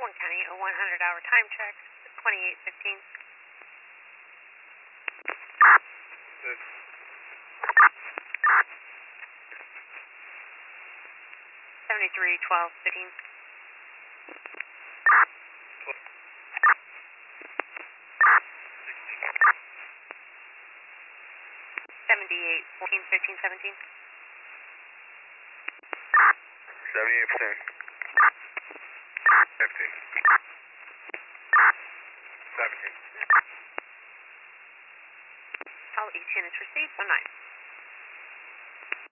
County, a 100-hour time check, 28:15. 73:12:15. 78:14:15:17. 78:15. 15. 17. All ETN is received. 19.